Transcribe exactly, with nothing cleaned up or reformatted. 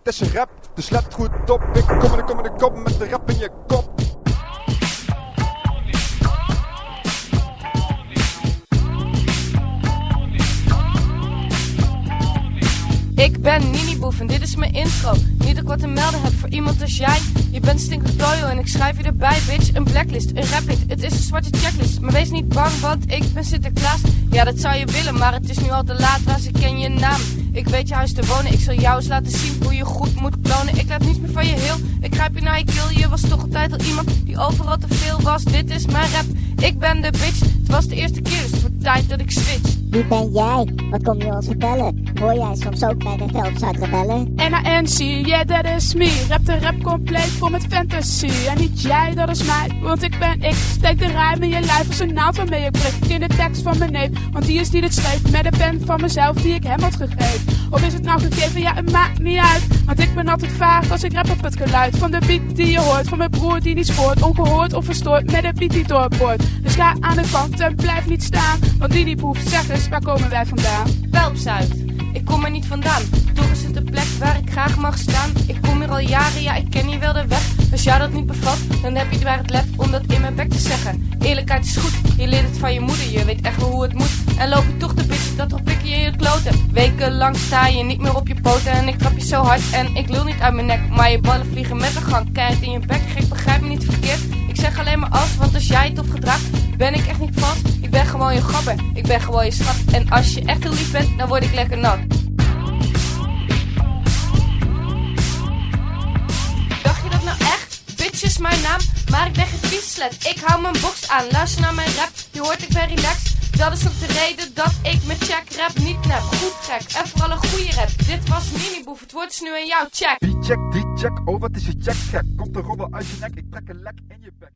is een rap, dus let goed op. Ik kom in de kom in de kop met de rap in je kop. Ik ben Nini Boef en dit is mijn intro. Niet dat ik wat te melden heb voor iemand als jij. Je bent stinkend dojo en ik schrijf je erbij, bitch. Een blacklist, een raphit, het is een zwarte checklist. Maar wees niet bang, want ik ben Sinterklaas. Ja, dat zou je willen, maar het is nu al te laat. Waar ze ken je naam. Ik weet je huis te wonen, ik zal jou eens laten zien hoe je goed moet klonen. Ik laat niets meer van je heel, ik grijp je naar je keel. Je was toch altijd al iemand die overal te veel was. Dit is mijn rap, ik ben de bitch. Het was de eerste keer, dus het wordt tijd dat ik switch. Wie ben jij? Wat kom je ons vertellen? Hoor jij soms ook bij de Veldzuidrebellen? N A N C, yeah that is me. Rap de rap compleet vol met fantasy. En niet jij, dat is mij, want ik ben ik. Steek de rijm in je lijf als een naald waarmee ik prik in de tekst van mijn neef, want die is die dit schreef. Met een pen van mezelf die ik hem had gegeven. Of is het nou gegeven? Ja, het maakt niet uit. Want ik ben altijd vaag als ik rap op het geluid van de beat die je hoort. Van mijn broer die niet spoort, ongehoord of verstoord. Met een beat die doorboort. Dus ga aan de kant en blijf niet staan. Want die niet hoeft, zeg eens, waar komen wij vandaan? Velpzuid, ik kom er niet vandaan. Toch is het de plek waar ik graag mag staan. Ik kom hier al jaren, ja ik ken hier wel de weg. Als jou dat niet bevat, dan heb je waar het lef om dat in mijn bek te zeggen. Eerlijkheid is goed, je leert het van je moeder. Je weet echt wel hoe het moet. En loop je toch de bitch, dat toch pik je in je kloten. Wekenlang sta je niet meer op je poten. En ik trap je zo hard en ik lul niet uit mijn nek. Maar je ballen vliegen met een gang, keihard in je bek. Gek, begrijp me niet verkeerd. Ik zeg alleen maar als, want als jij het tof gedraagt, ben ik echt niet vast. Ik ben gewoon je gabber, ik ben gewoon je schat. En als je echt heel lief bent, dan word ik lekker nat. Dacht je dat nou echt? Bitch is mijn naam, maar ik ben geen vieslet. Ik hou mijn box aan, luister naar mijn rap. Je hoort ik ben relaxed. Dat is ook de reden dat ik met check rap niet nep. Goed gek, en vooral een goede rap. Dit was Nini Boef, het woord is nu aan jou, check. Die check, die check, oh wat is je check gek. Komt de robbel uit je nek, ik trek een lek in je bek.